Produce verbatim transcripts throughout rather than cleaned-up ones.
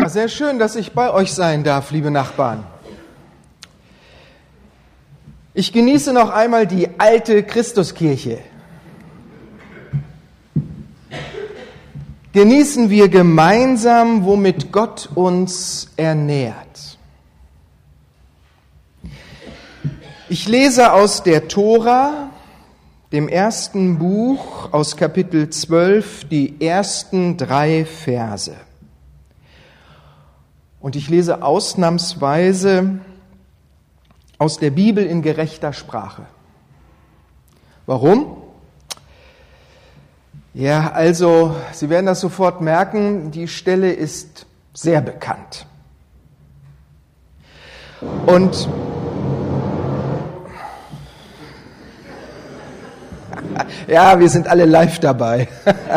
Sehr schön, dass ich bei euch sein darf, liebe Nachbarn. Ich genieße noch einmal die alte Christuskirche. Genießen wir gemeinsam, womit Gott uns ernährt. Ich lese aus der Tora, dem ersten Buch, aus Kapitel zwölf, die ersten drei Verse. Und ich lese ausnahmsweise aus der Bibel in gerechter Sprache. Warum? Ja, also, Sie werden das sofort merken, die Stelle ist sehr bekannt. Und ja, wir sind alle live dabei.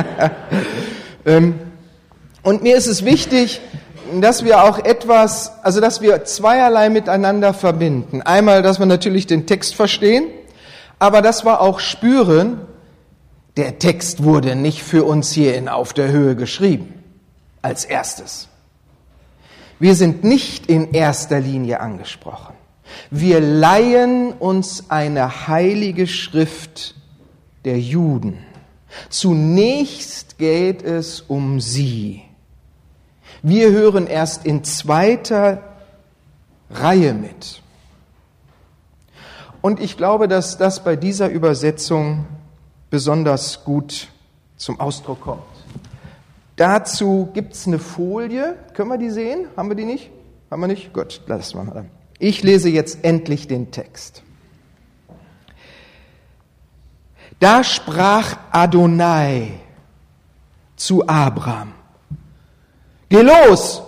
Und mir ist es wichtig, dass wir auch etwas, also dass wir zweierlei miteinander verbinden. Einmal, dass wir natürlich den Text verstehen, aber dass wir auch spüren, der Text wurde nicht für uns hier in Auf der Höhe geschrieben, als erstes. Wir sind nicht in erster Linie angesprochen. Wir leihen uns eine heilige Schrift der Juden. Zunächst geht es um sie. Wir hören erst in zweiter Reihe mit. Und ich glaube, dass das bei dieser Übersetzung besonders gut zum Ausdruck kommt. Dazu gibt es eine Folie. Können wir die sehen? Haben wir die nicht? Haben wir nicht? Gut, lassen wir mal. Ich lese jetzt endlich den Text. Da sprach Adonai zu Abram: Geh los,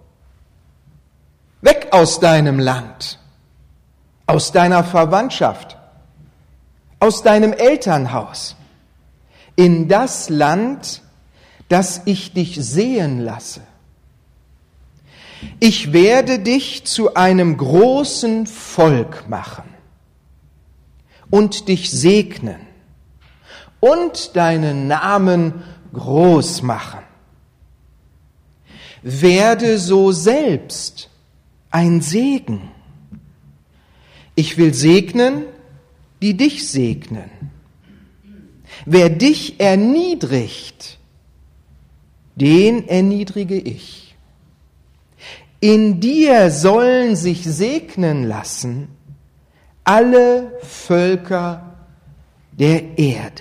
weg aus deinem Land, aus deiner Verwandtschaft, aus deinem Elternhaus, in das Land, das ich dich sehen lasse. Ich werde dich zu einem großen Volk machen und dich segnen und deinen Namen groß machen. Werde so selbst ein Segen. Ich will segnen, die dich segnen. Wer dich erniedrigt, den erniedrige ich. In dir sollen sich segnen lassen alle Völker der Erde.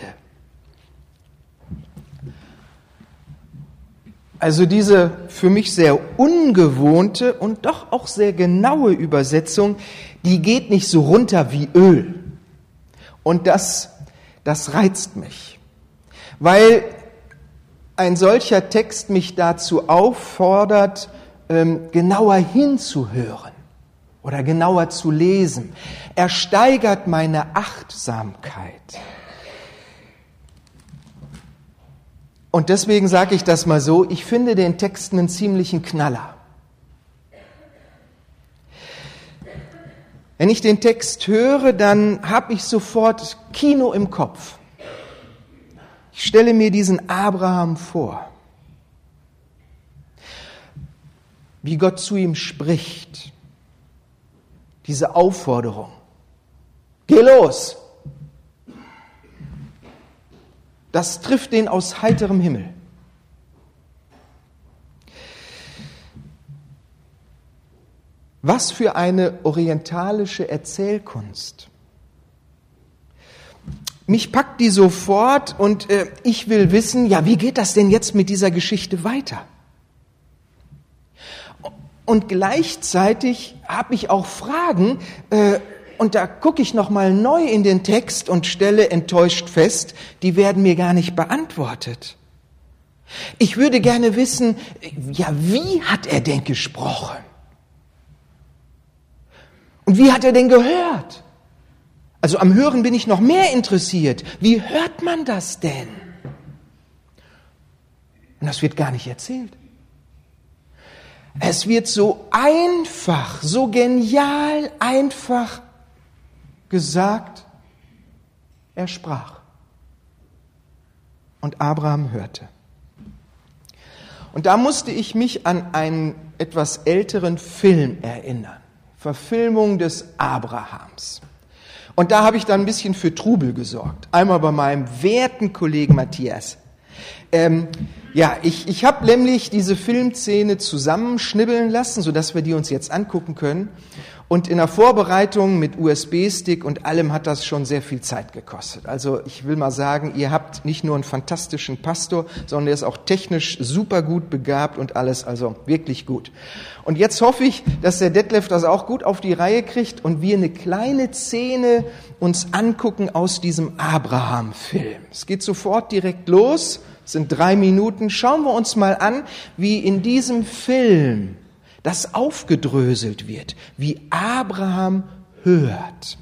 Also diese für mich sehr ungewohnte und doch auch sehr genaue Übersetzung, die geht nicht so runter wie Öl. Und das, das reizt mich, weil ein solcher Text mich dazu auffordert, genauer hinzuhören oder genauer zu lesen. Er steigert meine Achtsamkeit. Und deswegen sage ich das mal so, ich finde den Text einen ziemlichen Knaller. Wenn ich den Text höre, dann habe ich sofort Kino im Kopf. Ich stelle mir diesen Abraham vor, wie Gott zu ihm spricht, diese Aufforderung: Geh los! Das trifft den aus heiterem Himmel. Was für eine orientalische Erzählkunst. Mich packt die sofort und äh, ich will wissen, ja, wie geht das denn jetzt mit dieser Geschichte weiter? Und gleichzeitig habe ich auch Fragen, äh, und da gucke ich nochmal neu in den Text und stelle enttäuscht fest, die werden mir gar nicht beantwortet. Ich würde gerne wissen, ja, wie hat er denn gesprochen? Und wie hat er denn gehört? Also am Hören bin ich noch mehr interessiert. Wie hört man das denn? Und das wird gar nicht erzählt. Es wird so einfach, so genial einfach gesagt, er sprach. Und Abraham hörte. Und da musste ich mich an ein etwas älteren Film erinnern. Verfilmung des Abrahams. Und da habe ich dann ein bisschen für Trubel gesorgt. Einmal bei meinem werten Kollegen Matthias. Ähm, ja, ich, ich habe nämlich diese Filmszene zusammenschnibbeln lassen, sodass wir die uns jetzt angucken können. Und in der Vorbereitung mit U S B-Stick und allem hat das schon sehr viel Zeit gekostet. Also ich will mal sagen, ihr habt nicht nur einen fantastischen Pastor, sondern er ist auch technisch super gut begabt und alles, also wirklich gut. Und jetzt hoffe ich, dass der Detlef das auch gut auf die Reihe kriegt und wir eine kleine Szene uns angucken aus diesem Abraham-Film. Es geht sofort direkt los, es sind drei Minuten. Schauen wir uns mal an, wie in diesem Film das aufgedröselt wird, wie Abraham hört.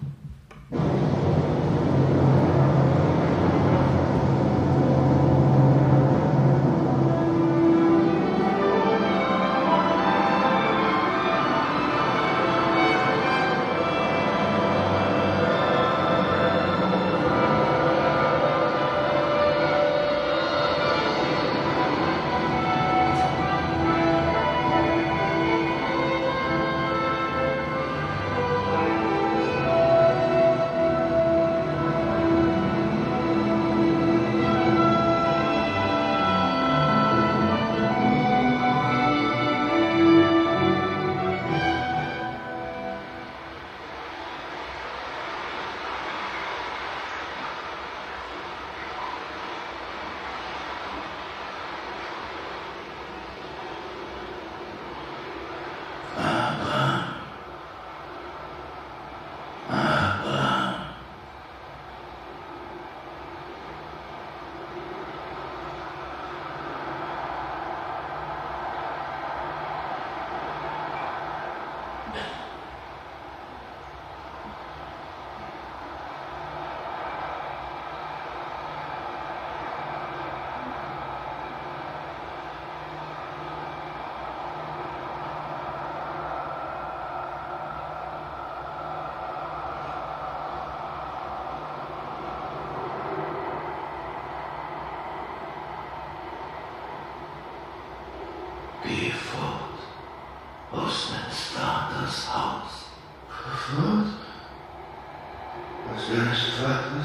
Geh fort aus meines Vaters Haus. Fort? Aus deines Vaters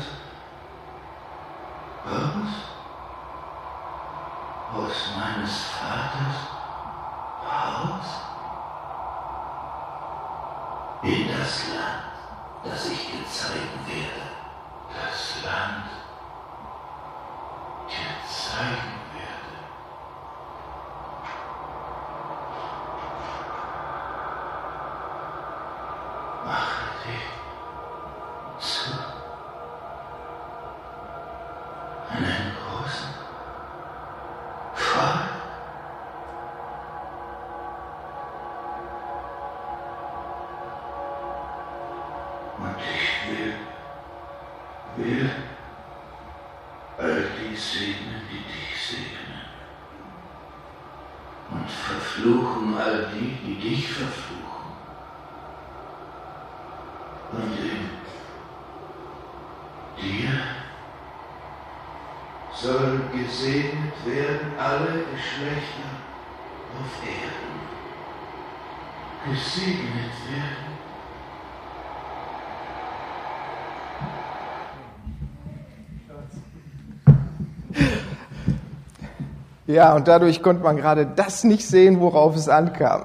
Haus? Aus meines Vaters Haus? In das Land, das ich dir zeigen werde. Das Land dir zeigen werde. Mache dich zu einem großen Volk. Und ich will, will all die segnen, die dich segnen. Und verfluchen all die, die dich verfluchen. Und in dir sollen gesegnet werden alle Geschlechter auf Erden. Gesegnet werden. Ja, und dadurch konnte man gerade das nicht sehen, worauf es ankam.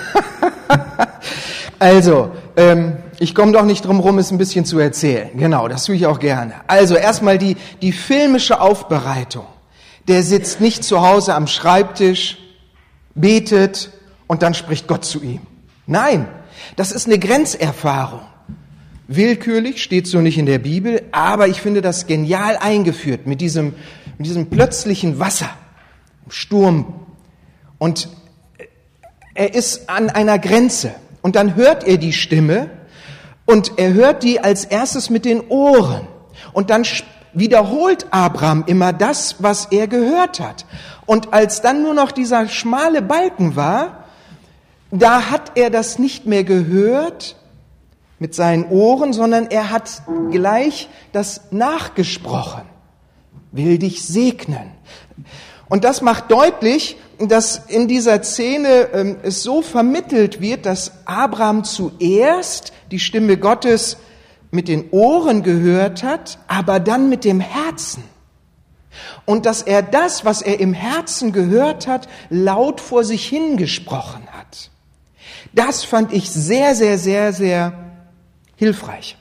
Also, ähm, ich komme doch nicht drum rum, es ein bisschen zu erzählen. Genau, das tue ich auch gerne. Also erstmal die, die filmische Aufbereitung. Der sitzt nicht zu Hause am Schreibtisch, betet und dann spricht Gott zu ihm. Nein, das ist eine Grenzerfahrung. Willkürlich, steht so nicht in der Bibel, aber ich finde das genial eingeführt mit diesem, mit diesem plötzlichen Wasser, Sturm. Und er ist an einer Grenze. Und dann hört er die Stimme und er hört die als erstes mit den Ohren. Und dann wiederholt Abraham immer das, was er gehört hat. Und als dann nur noch dieser schmale Balken war, da hat er das nicht mehr gehört mit seinen Ohren, sondern er hat gleich das nachgesprochen. Will dich segnen. Und das macht deutlich, dass in dieser Szene ähm, es so vermittelt wird, dass Abraham zuerst die Stimme Gottes mit den Ohren gehört hat, aber dann mit dem Herzen. Und dass er das, was er im Herzen gehört hat, laut vor sich hingesprochen hat. Das fand ich sehr, sehr, sehr, sehr hilfreich.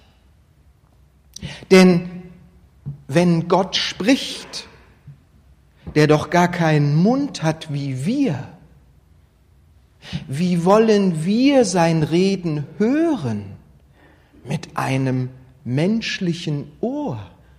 Denn wenn Gott spricht, der doch gar keinen Mund hat wie wir, wie wollen wir sein Reden hören mit einem menschlichen Ohr?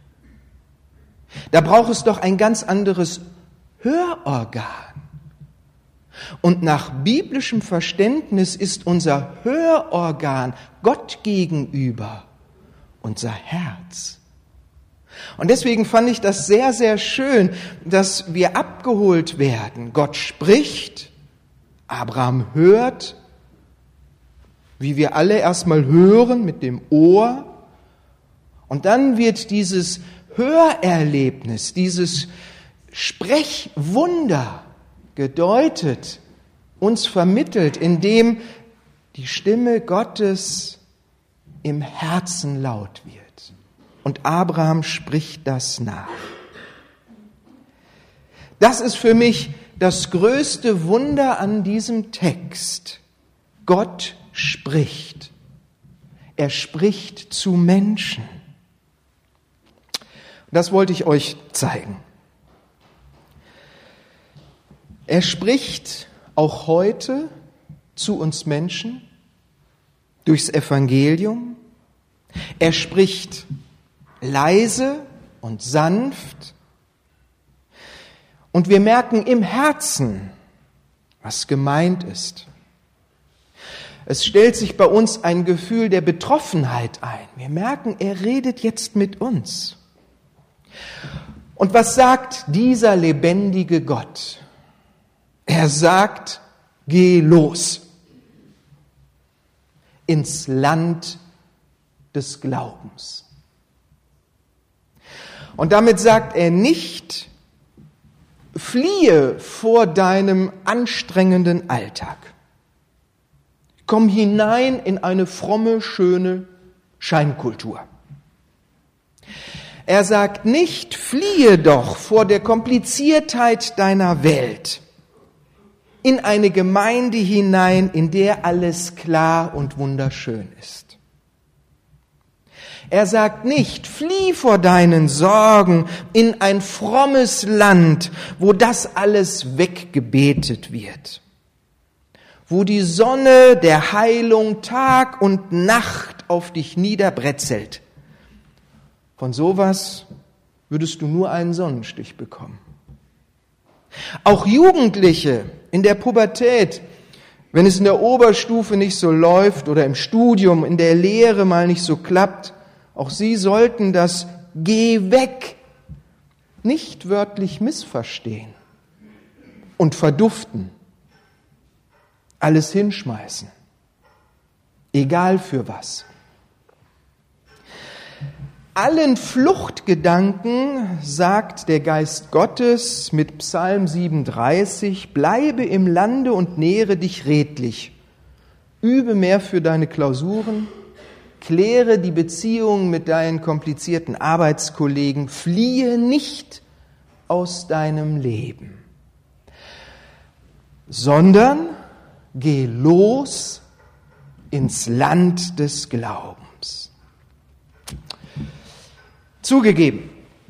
Da braucht es doch ein ganz anderes Hörorgan. Und nach biblischem Verständnis ist unser Hörorgan Gott gegenüber unser Herz. Und deswegen fand ich das sehr, sehr schön, dass wir abgeholt werden. Gott spricht, Abraham hört, wie wir alle erstmal hören mit dem Ohr. Und dann wird dieses Hörerlebnis, dieses Sprechwunder gedeutet, uns vermittelt, indem die Stimme Gottes im Herzen laut wird. Und Abraham spricht das nach. Das ist für mich das größte Wunder an diesem Text. Gott spricht. Er spricht zu Menschen. Das wollte ich euch zeigen. Er spricht auch heute zu uns Menschen durchs Evangelium. Er spricht leise und sanft. Und wir merken im Herzen, was gemeint ist. Es stellt sich bei uns ein Gefühl der Betroffenheit ein. Wir merken, er redet jetzt mit uns. Und was sagt dieser lebendige Gott? Er sagt, geh los ins Land des Glaubens. Und damit sagt er nicht, fliehe vor deinem anstrengenden Alltag. Komm hinein in eine fromme, schöne Scheinkultur. Er sagt nicht, fliehe doch vor der Kompliziertheit deiner Welt in eine Gemeinde hinein, in der alles klar und wunderschön ist. Er sagt nicht, flieh vor deinen Sorgen in ein frommes Land, wo das alles weggebetet wird, wo die Sonne der Heilung Tag und Nacht auf dich niederbretzelt. Von sowas würdest du nur einen Sonnenstich bekommen. Auch Jugendliche in der Pubertät, wenn es in der Oberstufe nicht so läuft oder im Studium, in der Lehre mal nicht so klappt, auch sie sollten das Geh weg nicht wörtlich missverstehen und verduften, alles hinschmeißen, egal für was. Allen Fluchtgedanken sagt der Geist Gottes mit Psalm siebenunddreißig, bleibe im Lande und nähre dich redlich, übe mehr für deine Klausuren, kläre die Beziehungen mit deinen komplizierten Arbeitskollegen, fliehe nicht aus deinem Leben, sondern geh los ins Land des Glaubens. Zugegeben,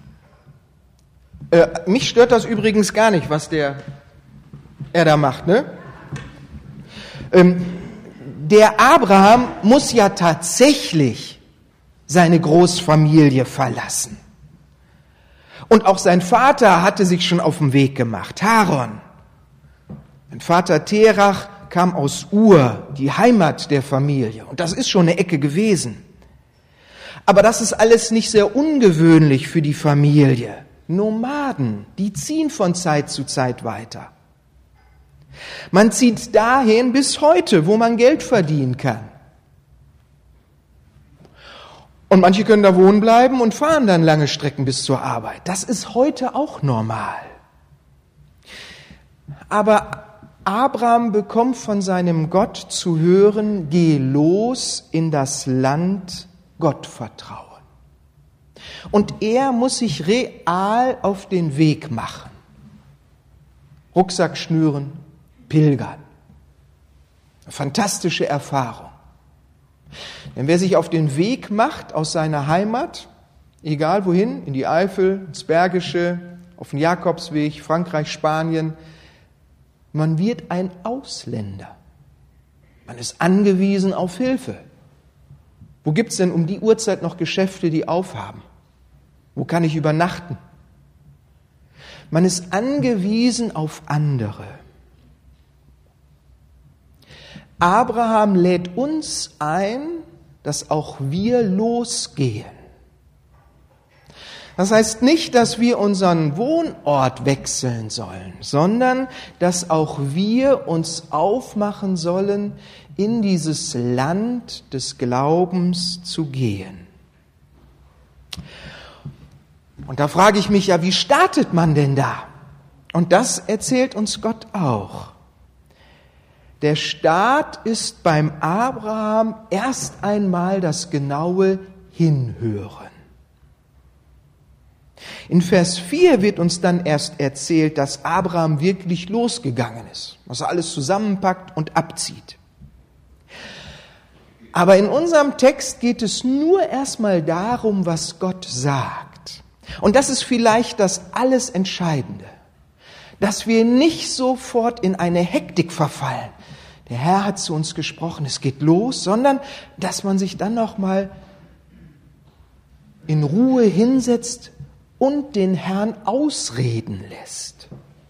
äh, mich stört das übrigens gar nicht, was der er da macht, ne? Ähm, der Abraham muss ja tatsächlich seine Großfamilie verlassen. Und auch sein Vater hatte sich schon auf den Weg gemacht, Haran. Sein Vater Terach kam aus Ur, die Heimat der Familie. Und das ist schon eine Ecke gewesen. Aber das ist alles nicht sehr ungewöhnlich für die Familie. Nomaden, die ziehen von Zeit zu Zeit weiter. Man zieht dahin bis heute, wo man Geld verdienen kann. Und manche können da wohnen bleiben und fahren dann lange Strecken bis zur Arbeit. Das ist heute auch normal. Aber Abraham bekommt von seinem Gott zu hören, geh los in das Land Gottvertrauen. Und er muss sich real auf den Weg machen. Rucksack schnüren, pilgern. Eine fantastische Erfahrung. Denn wer sich auf den Weg macht aus seiner Heimat, egal wohin, in die Eifel, ins Bergische, auf den Jakobsweg, Frankreich, Spanien, man wird ein Ausländer. Man ist angewiesen auf Hilfe. Wo gibt's denn um die Uhrzeit noch Geschäfte, die aufhaben? Wo kann ich übernachten? Man ist angewiesen auf andere. Abraham lädt uns ein, dass auch wir losgehen. Das heißt nicht, dass wir unseren Wohnort wechseln sollen, sondern dass auch wir uns aufmachen sollen, in dieses Land des Glaubens zu gehen. Und da frage ich mich ja, wie startet man denn da? Und das erzählt uns Gott auch. Der Start ist beim Abraham erst einmal das genaue Hinhören. In Vers vier wird uns dann erst erzählt, dass Abraham wirklich losgegangen ist, was er alles zusammenpackt und abzieht. Aber in unserem Text geht es nur erstmal darum, was Gott sagt. Und das ist vielleicht das alles Entscheidende, dass wir nicht sofort in eine Hektik verfallen. Der Herr hat zu uns gesprochen, es geht los, sondern dass man sich dann noch mal in Ruhe hinsetzt und den Herrn ausreden lässt.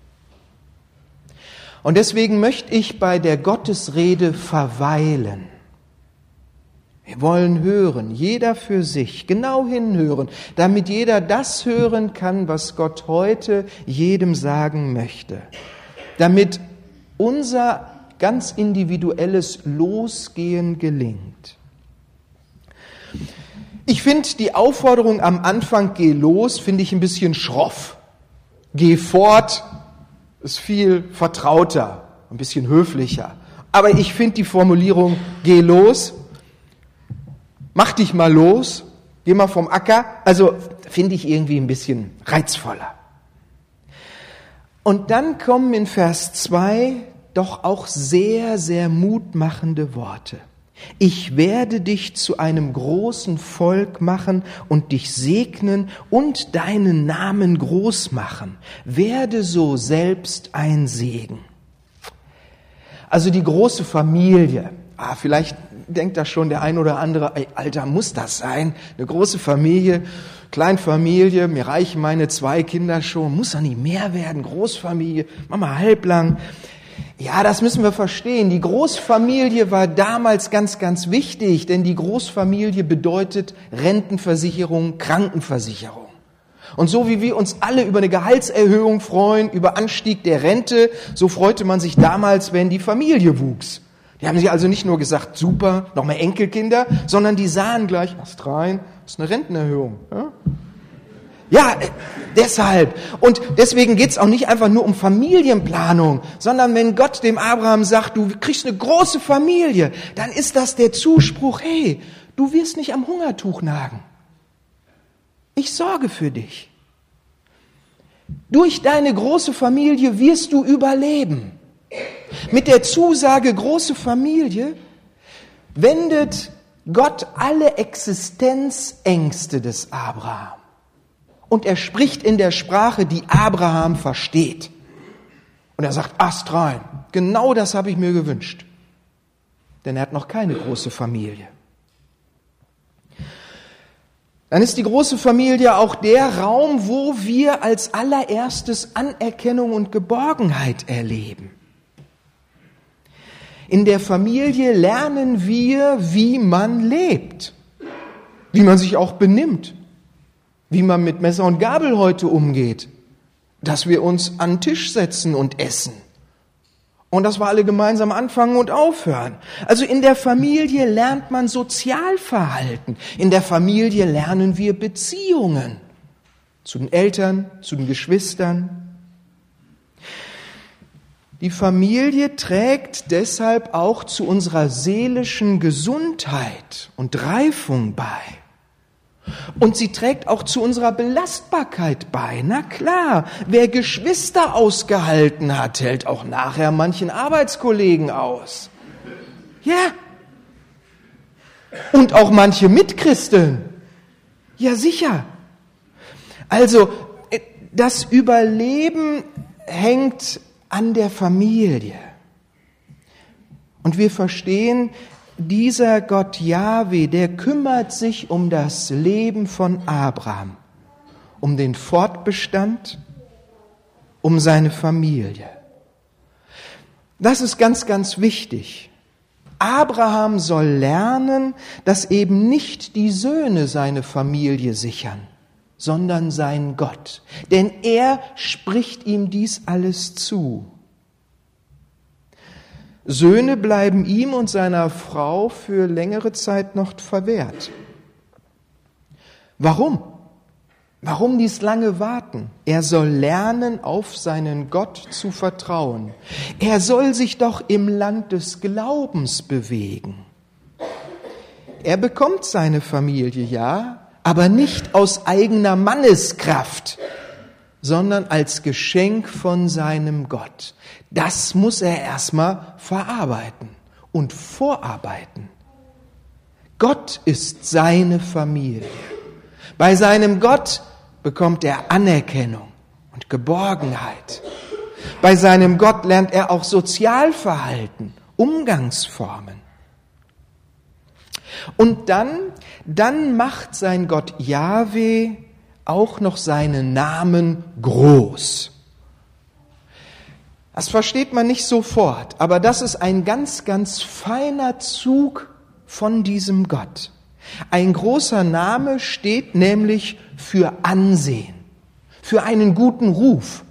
Und deswegen möchte ich bei der Gottesrede verweilen. Wir wollen hören, jeder für sich, genau hinhören, damit jeder das hören kann, was Gott heute jedem sagen möchte. Damit unser ganz individuelles Losgehen gelingt. Ich finde die Aufforderung am Anfang, geh los, finde ich ein bisschen schroff. Geh fort ist viel vertrauter, ein bisschen höflicher. Aber ich finde die Formulierung, geh los, mach dich mal los, geh mal vom Acker, also finde ich irgendwie ein bisschen reizvoller. Und dann kommen in Vers zwei doch auch sehr, sehr mutmachende Worte. Ich werde dich zu einem großen Volk machen und dich segnen und deinen Namen groß machen. Werde so selbst ein Segen. Also die große Familie. Ah, vielleicht denkt da schon der ein oder andere, ey, Alter, muss das sein? Eine große Familie, Kleinfamilie, mir reichen meine zwei Kinder schon. Muss da nicht mehr werden? Großfamilie, mach mal halblang. Ja, das müssen wir verstehen. Die Großfamilie war damals ganz, ganz wichtig, denn die Großfamilie bedeutet Rentenversicherung, Krankenversicherung. Und so wie wir uns alle über eine Gehaltserhöhung freuen, über Anstieg der Rente, so freute man sich damals, wenn die Familie wuchs. Die haben sich also nicht nur gesagt, super, noch mehr Enkelkinder, sondern die sahen gleich, erst rein, das ist eine Rentenerhöhung. Ja? Ja, deshalb. Und deswegen geht's auch nicht einfach nur um Familienplanung, sondern wenn Gott dem Abraham sagt, du kriegst eine große Familie, dann ist das der Zuspruch, hey, du wirst nicht am Hungertuch nagen. Ich sorge für dich. Durch deine große Familie wirst du überleben. Mit der Zusage große Familie wendet Gott alle Existenzängste des Abraham. Und er spricht in der Sprache, die Abraham versteht. Und er sagt, astrein, genau das habe ich mir gewünscht. Denn er hat noch keine große Familie. Dann ist die große Familie auch der Raum, wo wir als allererstes Anerkennung und Geborgenheit erleben. In der Familie lernen wir, wie man lebt, wie man sich auch benimmt. Wie man mit Messer und Gabel heute umgeht, dass wir uns an den Tisch setzen und essen und dass wir alle gemeinsam anfangen und aufhören. Also in der Familie lernt man Sozialverhalten, in der Familie lernen wir Beziehungen zu den Eltern, zu den Geschwistern. Die Familie trägt deshalb auch zu unserer seelischen Gesundheit und Reifung bei. Und sie trägt auch zu unserer Belastbarkeit bei. Na klar, wer Geschwister ausgehalten hat, hält auch nachher manchen Arbeitskollegen aus. Ja. Und auch manche Mitchristen. Ja, sicher. Also, das Überleben hängt an der Familie. Und wir verstehen, dieser Gott Jahwe, der kümmert sich um das Leben von Abraham, um den Fortbestand, um seine Familie. Das ist ganz, ganz wichtig. Abraham soll lernen, dass eben nicht die Söhne seine Familie sichern, sondern sein Gott. Denn er spricht ihm dies alles zu. Söhne bleiben ihm und seiner Frau für längere Zeit noch verwehrt. Warum? Warum dies lange Warten? Er soll lernen, auf seinen Gott zu vertrauen. Er soll sich doch im Land des Glaubens bewegen. Er bekommt seine Familie, ja, aber nicht aus eigener Manneskraft, sondern als Geschenk von seinem Gott. Das muss er erstmal verarbeiten und vorarbeiten. Gott ist seine Familie. Bei seinem Gott bekommt er Anerkennung und Geborgenheit. Bei seinem Gott lernt er auch Sozialverhalten, Umgangsformen. Und dann, dann macht sein Gott Jahwe auch noch seinen Namen groß. Das versteht man nicht sofort, aber das ist ein ganz, ganz feiner Zug von diesem Gott. Ein großer Name steht nämlich für Ansehen, für einen guten Ruf.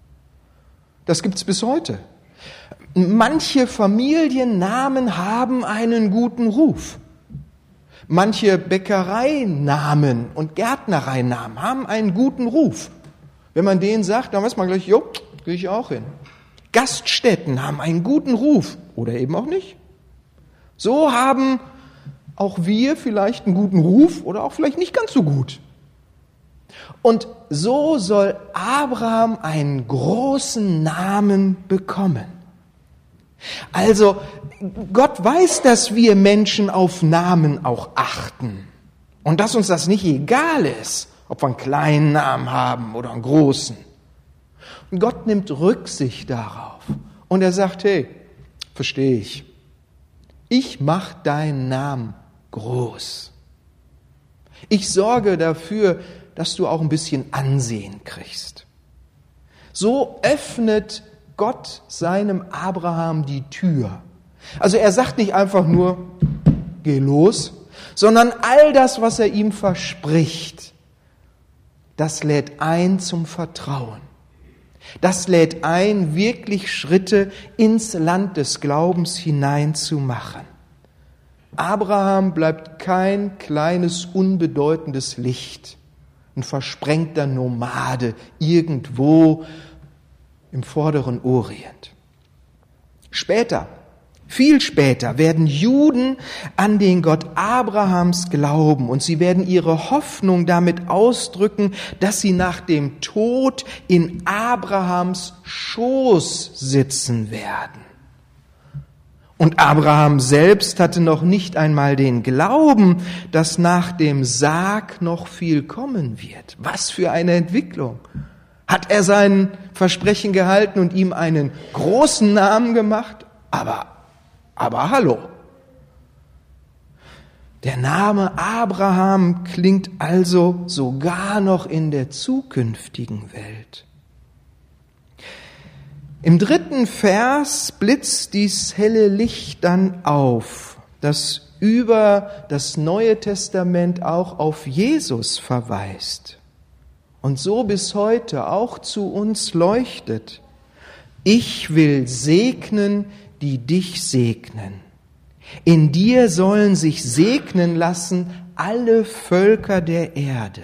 Das gibt's bis heute. Manche Familiennamen haben einen guten Ruf. Manche Bäckereinamen und Gärtnereinamen haben einen guten Ruf. Wenn man denen sagt, dann weiß man gleich, jo, gehe ich auch hin. Gaststätten haben einen guten Ruf oder eben auch nicht. So haben auch wir vielleicht einen guten Ruf oder auch vielleicht nicht ganz so gut. Und so soll Abraham einen großen Namen bekommen. Also Gott weiß, dass wir Menschen auf Namen auch achten und dass uns das nicht egal ist, ob wir einen kleinen Namen haben oder einen großen. Und Gott nimmt Rücksicht darauf und er sagt, hey, verstehe ich, ich mache deinen Namen groß. Ich sorge dafür, dass du auch ein bisschen Ansehen kriegst. So öffnet Gott seinem Abraham die Tür. Also er sagt nicht einfach nur, geh los, sondern all das, was er ihm verspricht, das lädt ein zum Vertrauen. Das lädt ein, wirklich Schritte ins Land des Glaubens hinein zu machen. Abraham bleibt kein kleines, unbedeutendes Licht, ein versprengter Nomade irgendwo im vorderen Orient. Später, viel später, werden Juden an den Gott Abrahams glauben und sie werden ihre Hoffnung damit ausdrücken, dass sie nach dem Tod in Abrahams Schoß sitzen werden. Und Abraham selbst hatte noch nicht einmal den Glauben, dass nach dem Sarg noch viel kommen wird. Was für eine Entwicklung! Hat er sein Versprechen gehalten und ihm einen großen Namen gemacht? Aber, aber hallo. Der Name Abraham klingt also sogar noch in der zukünftigen Welt. Im dritten Vers blitzt dies helle Licht dann auf, das über das Neue Testament auch auf Jesus verweist und so bis heute auch zu uns leuchtet. Ich will segnen, die dich segnen. In dir sollen sich segnen lassen alle Völker der Erde.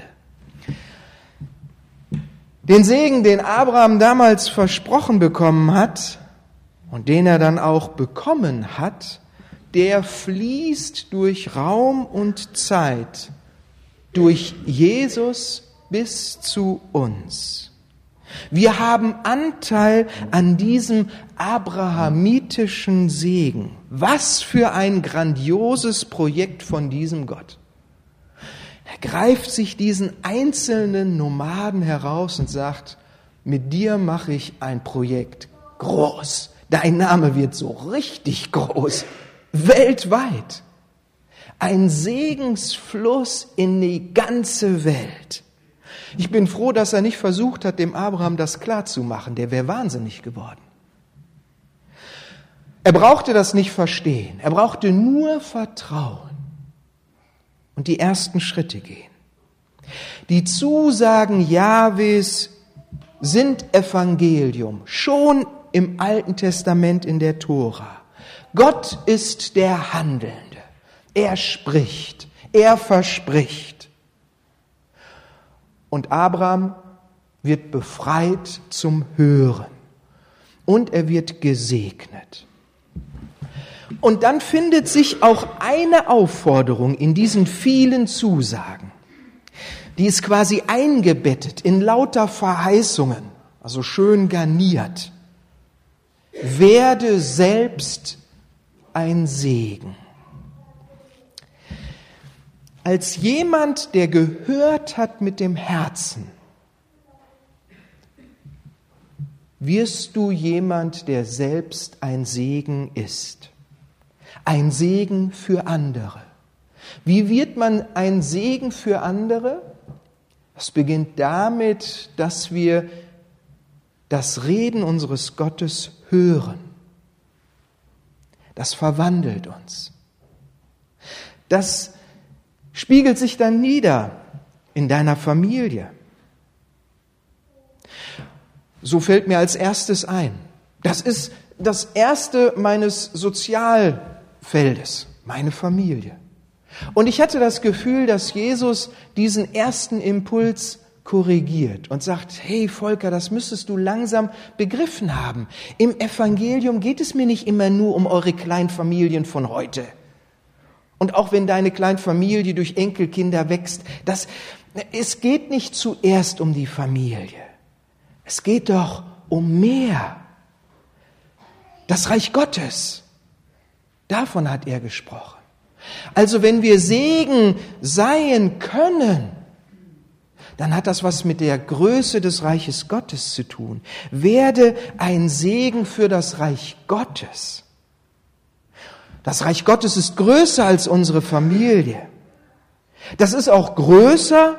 Den Segen, den Abraham damals versprochen bekommen hat, und den er dann auch bekommen hat, der fließt durch Raum und Zeit, durch Jesus bis zu uns. Wir haben Anteil an diesem abrahamitischen Segen. Was für ein grandioses Projekt von diesem Gott. Er greift sich diesen einzelnen Nomaden heraus und sagt, mit dir mache ich ein Projekt groß. Dein Name wird so richtig groß, weltweit. Ein Segensfluss in die ganze Welt. Ich bin froh, dass er nicht versucht hat, dem Abraham das klarzumachen. Der wäre wahnsinnig geworden. Er brauchte das nicht verstehen. Er brauchte nur Vertrauen und die ersten Schritte gehen. Die Zusagen Jahwes sind Evangelium, schon im Alten Testament in der Tora. Gott ist der Handelnde. Er spricht, er verspricht. Und Abraham wird befreit zum Hören. Und er wird gesegnet. Und dann findet sich auch eine Aufforderung in diesen vielen Zusagen. Die ist quasi eingebettet in lauter Verheißungen, also schön garniert. Werde selbst ein Segen. Als jemand, der gehört hat mit dem Herzen, wirst du jemand, der selbst ein Segen ist. Ein Segen für andere. Wie wird man ein Segen für andere? Es beginnt damit, dass wir das Reden unseres Gottes hören. Das verwandelt uns. Das spiegelt sich dann nieder in deiner Familie. So fällt mir als erstes ein. Das ist das erste meines Sozialfeldes, meine Familie. Und ich hatte das Gefühl, dass Jesus diesen ersten Impuls korrigiert und sagt, hey Volker, das müsstest du langsam begriffen haben. Im Evangelium geht es mir nicht immer nur um eure Kleinfamilien von heute. Und auch wenn deine Kleinfamilie durch Enkelkinder wächst, das, es geht nicht zuerst um die Familie. Es geht doch um mehr. Das Reich Gottes, davon hat er gesprochen. Also wenn wir Segen sein können, dann hat das was mit der Größe des Reiches Gottes zu tun. Werde ein Segen für das Reich Gottes. Das Reich Gottes ist größer als unsere Familie. Das ist auch größer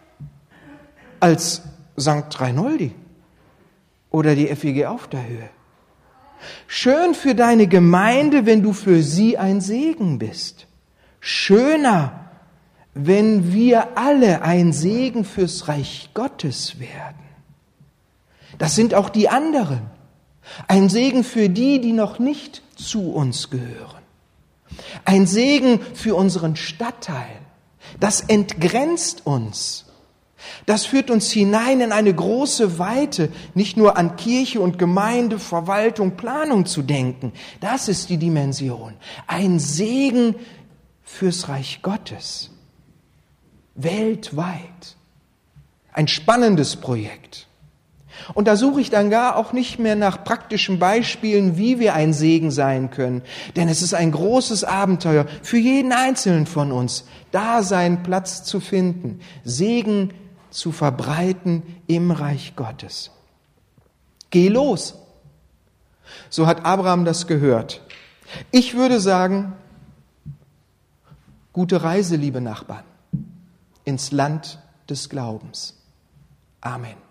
als Sankt Reinoldi oder die F E G auf der Höhe. Schön für deine Gemeinde, wenn du für sie ein Segen bist. Schöner, wenn wir alle ein Segen fürs Reich Gottes werden. Das sind auch die anderen. Ein Segen für die, die noch nicht zu uns gehören. Ein Segen für unseren Stadtteil. Das entgrenzt uns. Das führt uns hinein in eine große Weite, nicht nur an Kirche und Gemeinde, Verwaltung, Planung zu denken. Das ist die Dimension. Ein Segen fürs Reich Gottes. Weltweit. Ein spannendes Projekt. Und da suche ich dann gar auch nicht mehr nach praktischen Beispielen, wie wir ein Segen sein können. Denn es ist ein großes Abenteuer für jeden Einzelnen von uns, da seinen Platz zu finden, Segen zu verbreiten im Reich Gottes. Geh los. So hat Abraham das gehört. Ich würde sagen, gute Reise, liebe Nachbarn, ins Land des Glaubens. Amen.